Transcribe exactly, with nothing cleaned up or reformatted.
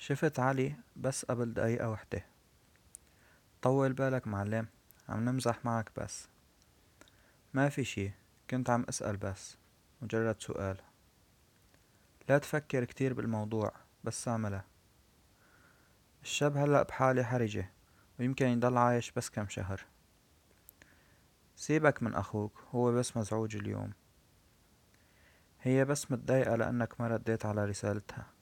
شفت علي بس قبل دقيقة وحدة. طول بالك معلم، عم نمزح معك بس. ما في شي، كنت عم اسأل بس، مجرد سؤال. لا تفكر كتير بالموضوع، بس اعمله. الشاب هلأ بحالة حرجة، ويمكن يضل عايش بس كم شهر. سيبك من اخوك، هو بس مزعوج اليوم. هي بس متضايقة لأنك ما رديت على رسالتها.